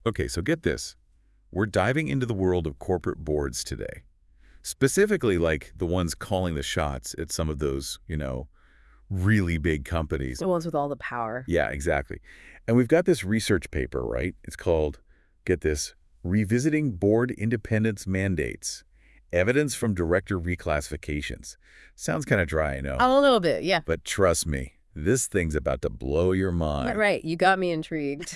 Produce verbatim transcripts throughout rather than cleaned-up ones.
Okay, so get this. We're diving into the world of corporate boards today. Specifically, like the ones calling the shots at some of those, you know, really big companies. The ones with all the power. Yeah, exactly. And we've got this research paper, right? It's called, get this, Revisiting Board Independence Mandates, Evidence from Director Reclassifications. Sounds kind of dry, I know. A little bit, yeah. But trust me, this thing's about to blow your Right, mind. right. You got me intrigued.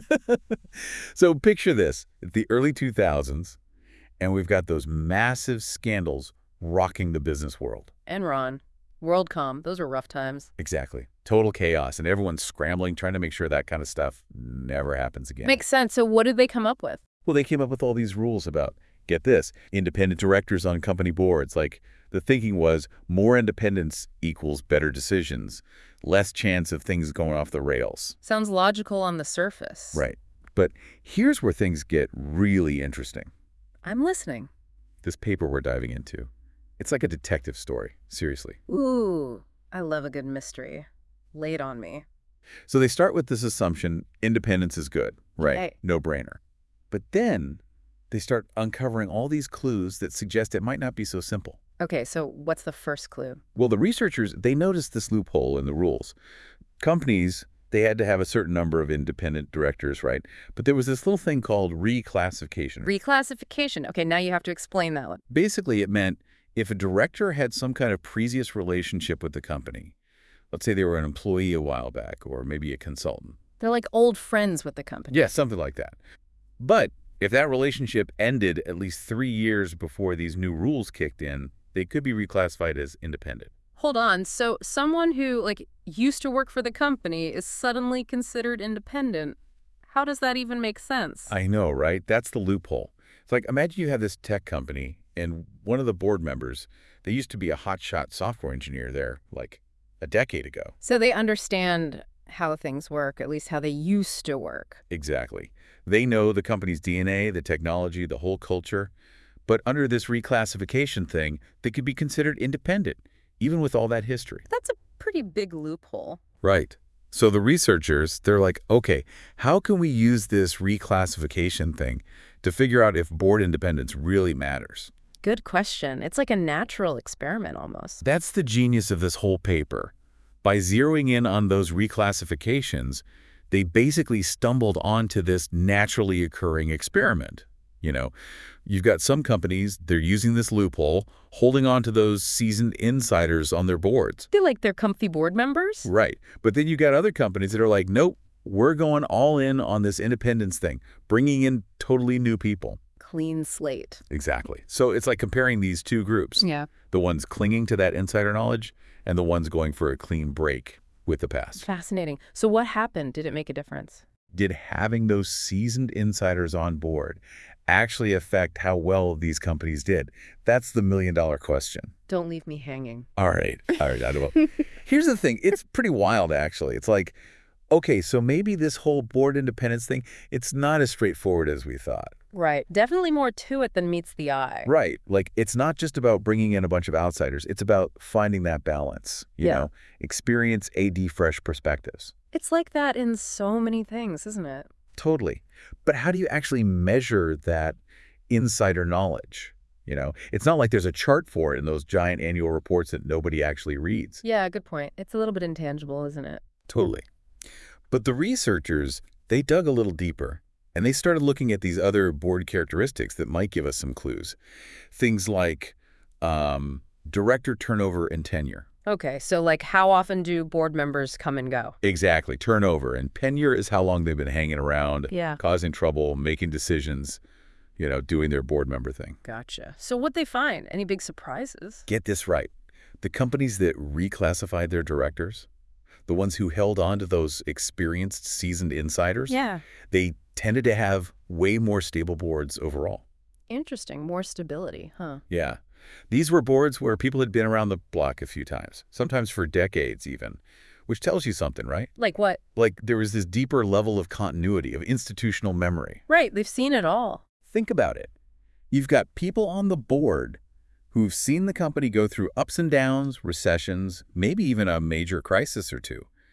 So picture this, at the early two thousands, and we've got those massive scandals rocking the business world. Enron, WorldCom, those were rough times. Exactly. Total chaos, and everyone's scrambling, trying to make sure that kind of stuff never happens again. Makes sense. So what did they come up with? Well, they came up with all these rules about, get this, independent directors on company boards. Like, the thinking was more independence equals better decisions, less chance of things going off the rails. Sounds logical on the surface. Right. But here's where things get really interesting. I'm listening. This paper we're diving into, it's like a detective story, seriously. Ooh, I love a good mystery. Lay it on me. So they start with this assumption, independence is good, right? Okay. No brainer. But then they start uncovering all these clues that suggest it might not be so simple. Okay, so what's the first clue? Well, the researchers, they noticed this loophole in the rules. Companies, they had to have a certain number of independent directors, right? But there was this little thing called reclassification. Reclassification. Okay, now you have to explain that one. Basically, it meant if a director had some kind of previous relationship with the company, let's say they were an employee a while back or maybe a consultant. They're like old friends with the company. Yeah, something like that. But if that relationship ended at least three years before these new rules kicked in, they could be reclassified as independent. Hold on. So someone who, like, used to work for the company is suddenly considered independent. How does that even make sense? I know, right? That's the loophole. It's like, imagine you have this tech company, and one of the board members, they used to be a hotshot software engineer there, like, a decade ago. So they understand how things work, at least how they used to work. Exactly. They know the company's D N A, the technology, the whole culture. But under this reclassification thing, they could be considered independent, even with all that history. That's a pretty big loophole. Right. So the researchers, they're like, okay, how can we use this reclassification thing to figure out if board independence really matters? Good question. It's like a natural experiment almost. That's the genius of this whole paper. By zeroing in on those reclassifications, they basically stumbled onto this naturally occurring experiment. You know, you've got some companies, they're using this loophole, holding on to those seasoned insiders on their boards. They like their comfy board members? Right. But then you got other companies that are like, nope, we're going all in on this independence thing, bringing in totally new people. Clean slate. Exactly. So it's like comparing these two groups. Yeah. The ones clinging to that insider knowledge and the ones going for a clean break with the past. Fascinating. So what happened? Did it make a difference? Did having those seasoned insiders on board actually affect how well these companies did? That's the million-dollar question. Don't leave me hanging. All right. All right. I will. Here's the thing. It's pretty wild, actually. It's like, okay, so maybe this whole board independence thing, it's not as straightforward as we thought. Right. Definitely more to it than meets the eye. Right. Like, it's not just about bringing in a bunch of outsiders. It's about finding that balance, you Yeah. know, experience A D fresh perspectives. It's like that in so many things, isn't it? Totally. But how do you actually measure that insider knowledge? You know, it's not like there's a chart for it in those giant annual reports that nobody actually reads. Yeah, good point. It's a little bit intangible, isn't it? Totally. But the researchers, they dug a little deeper, and they started looking at these other board characteristics that might give us some clues. Things like um, director turnover and tenure. Okay, so like how often do board members come and go? Exactly, turnover. And tenure is how long they've been hanging around, Yeah. causing trouble, making decisions, you know, doing their board member thing. Gotcha. So what'd they find? Any big surprises? Get this right. The companies that reclassified their directors, the ones who held on to those experienced, seasoned insiders, Yeah. they tended to have way more stable boards overall. Interesting. More stability, huh? Yeah. These were boards where people had been around the block a few times, sometimes for decades even, which tells you something, right? Like what? Like there was this deeper level of continuity, of institutional memory. Right, they've seen it all. Think about it. You've got people on the board who've seen the company go through ups and downs, recessions, maybe even a major crisis or two.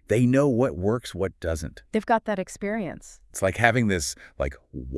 They know what works, what doesn't. They've got that experience. It's like having this, like,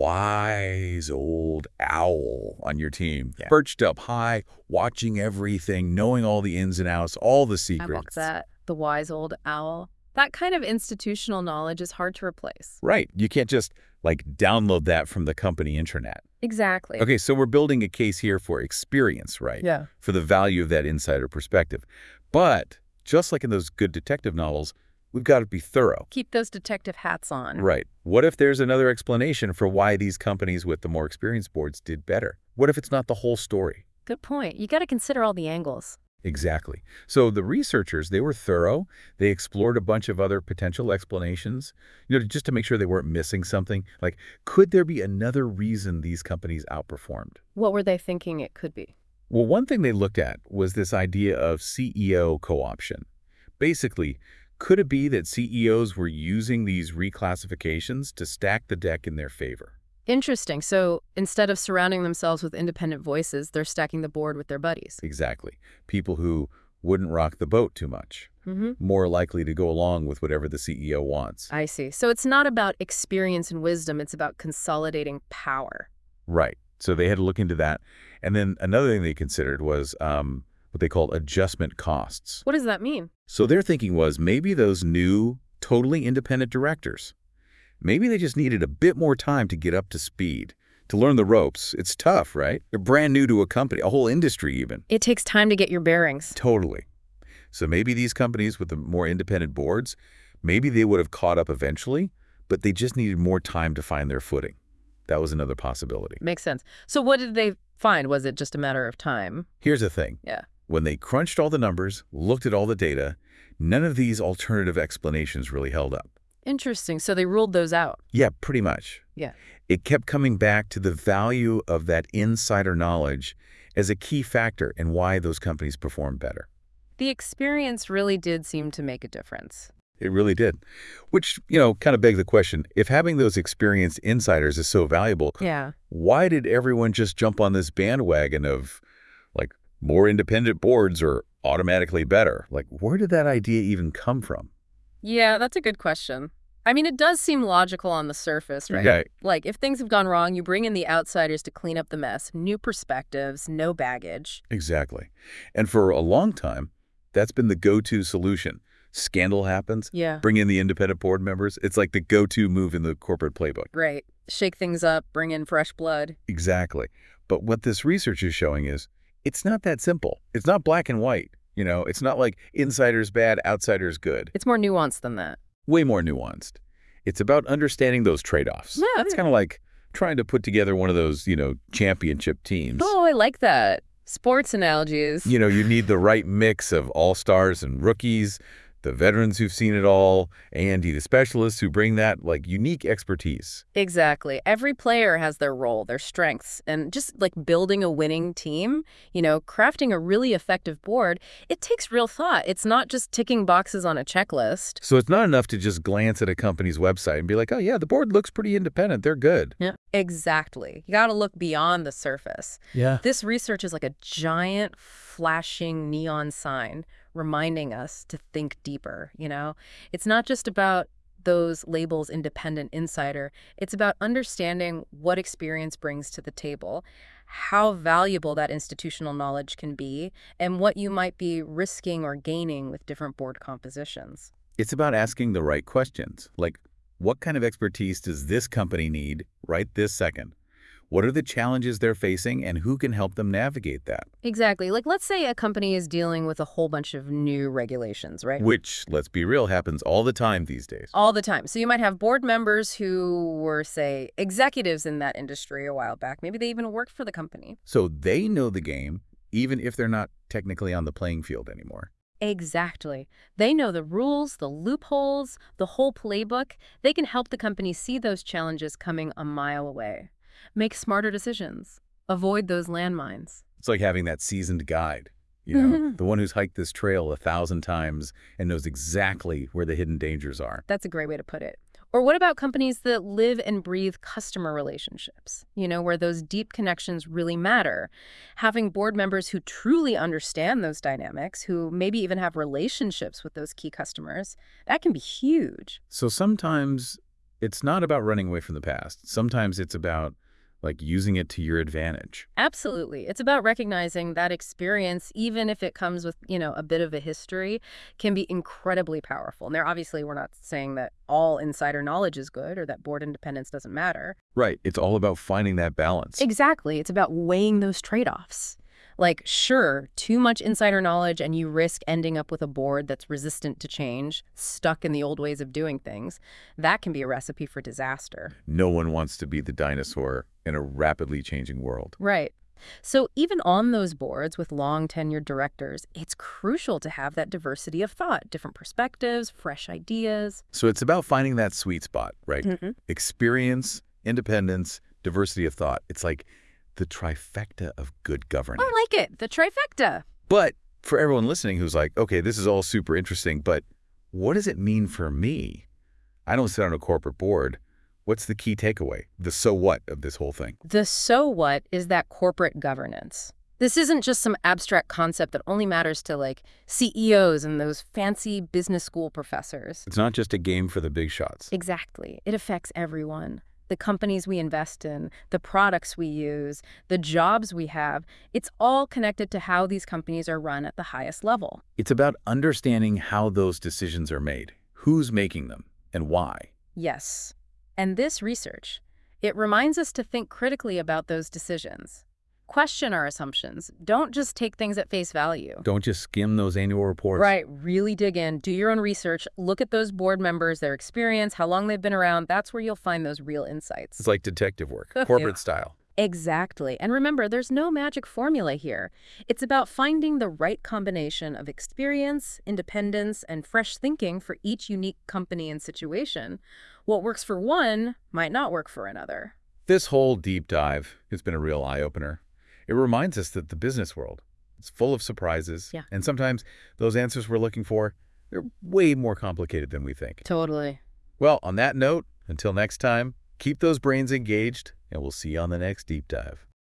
wise old owl on your team, Yeah. perched up high, watching everything, knowing all the ins and outs, all the I secrets. love that. The wise old owl. That kind of institutional knowledge is hard to replace. Right. You can't just, like, download that from the company intranet. Exactly. Okay, so we're building a case here for experience, right? Yeah. For the value of that insider perspective. But just like in those good detective novels, we've got to be thorough. Keep those detective hats on. Right. What if there's another explanation for why these companies with the more experienced boards did better? What if it's not the whole story? Good point. You got to consider all the angles. Exactly. So the researchers, they were thorough. They explored a bunch of other potential explanations, you know, just to make sure they weren't missing something. Like, could there be another reason these companies outperformed? What were they thinking it could be? Well, one thing they looked at was this idea of C E O co-option. Basically, could it be that C E Os were using these reclassifications to stack the deck in their favor? Interesting. So instead of surrounding themselves with independent voices, they're stacking the board with their buddies. Exactly. People who wouldn't rock the boat too much, Mm-hmm. more likely to go along with whatever the C E O wants. I see. So it's not about experience and wisdom. It's about consolidating power. Right. So they had to look into that. And then another thing they considered was um, what they called adjustment costs. What does that mean? So their thinking was maybe those new, totally independent directors, maybe they just needed a bit more time to get up to speed, to learn the ropes. It's tough, right? They're brand new to a company, a whole industry even. It takes time to get your bearings. Totally. So maybe these companies with the more independent boards, maybe they would have caught up eventually, but they just needed more time to find their footing. That was another possibility. Makes sense. So what did they find? Was it just a matter of time? Here's the thing. Yeah. When they crunched all the numbers, looked at all the data, none of these alternative explanations really held up. Interesting. So they ruled those out. Yeah, pretty much. Yeah. It kept coming back to the value of that insider knowledge as a key factor in why those companies perform better. The experience really did seem to make a difference. It really did. Which, you know, kind of begs the question, if having those experienced insiders is so valuable, Yeah. why did everyone just jump on this bandwagon of, like, more independent boards are automatically better? Like, where did that idea even come from? Yeah, that's a good question. I mean, it does seem logical on the surface, right? Yeah. Like, if things have gone wrong, you bring in the outsiders to clean up the mess. New perspectives, no baggage. Exactly. And for a long time, that's been the go-to solution. Scandal happens, Yeah. bring in the independent board members. It's like the go-to move in the corporate playbook. Right. Shake things up, bring in fresh blood. Exactly. But what this research is showing is it's not that simple. It's not black and white. You know, it's not like insiders bad, outsiders good. It's more nuanced than that. Way more nuanced. It's about understanding those trade-offs. Yeah. It's kind of like trying to put together one of those, you know, championship teams. Oh, I like that. Sports analogies. You know, you need the right mix of all-stars and rookies, the veterans who've seen it all, and the specialists who bring that, like, unique expertise. Exactly. Every player has their role, their strengths, and just like building a winning team, you know, crafting a really effective board, it takes real thought. It's not just ticking boxes on a checklist. So it's not enough to just glance at a company's website and be like, oh, yeah, the board looks pretty independent. They're good. Yeah. Exactly. You got to look beyond the surface. Yeah. This research is like a giant flashing neon sign reminding us to think deeper, you know? It's not just about those labels independent insider. It's about understanding what experience brings to the table, how valuable that institutional knowledge can be, and what you might be risking or gaining with different board compositions. It's about asking the right questions, like, what kind of expertise does this company need right this second? What are the challenges they're facing, and who can help them navigate that? Exactly. Like, let's say a company is dealing with a whole bunch of new regulations, right? Which, let's be real, happens all the time these days. All the time. So you might have board members who were, say, executives in that industry a while back. Maybe they even worked for the company. So they know the game, even if they're not technically on the playing field anymore. Exactly. They know the rules, the loopholes, the whole playbook. They can help the company see those challenges coming a mile away. Make smarter decisions. Avoid those landmines. It's like having that seasoned guide, you know, the one who's hiked this trail a thousand times and knows exactly where the hidden dangers are. That's a great way to put it. Or what about companies that live and breathe customer relationships, you know, where those deep connections really matter? Having board members who truly understand those dynamics, who maybe even have relationships with those key customers, that can be huge. So sometimes it's not about running away from the past. Sometimes it's about, like, using it to your advantage. Absolutely. It's about recognizing that experience, even if it comes with, you know, a bit of a history, can be incredibly powerful. And there, obviously, we're not saying that all insider knowledge is good or that board independence doesn't matter. Right. It's all about finding that balance. Exactly. It's about weighing those trade-offs. Like, sure, too much insider knowledge and you risk ending up with a board that's resistant to change, stuck in the old ways of doing things. That can be a recipe for disaster. No one wants to be the dinosaur in a rapidly changing world. Right. So even on those boards with long-tenured directors, it's crucial to have that diversity of thought, different perspectives, fresh ideas. So it's about finding that sweet spot, right? Mm-hmm. Experience, independence, diversity of thought. It's like the trifecta of good governance. I like it. The trifecta. But for everyone listening who's like, okay, this is all super interesting, but what does it mean for me? I don't sit on a corporate board. What's the key takeaway? The so what of this whole thing? The so what is that corporate governance. This isn't just some abstract concept that only matters to, like, C E Os and those fancy business school professors. It's not just a game for the big shots. Exactly. It affects everyone. The companies we invest in, the products we use, the jobs we have, it's all connected to how these companies are run at the highest level. It's about understanding how those decisions are made, who's making them, and why. Yes. And this research, it reminds us to think critically about those decisions. Question our assumptions. Don't just take things at face value. Don't just skim those annual reports. Right. Really dig in. Do your own research. Look at those board members, their experience, how long they've been around. That's where you'll find those real insights. It's like detective work, corporate Yeah. style. Exactly. And remember, there's no magic formula here. It's about finding the right combination of experience, independence, and fresh thinking for each unique company and situation. What works for one might not work for another. This whole deep dive has been a real eye-opener. It reminds us that the business world is full of surprises. Yeah. And sometimes those answers we're looking for, they're way more complicated than we think. Totally. Well, on that note, until next time, keep those brains engaged, and we'll see you on the next deep dive.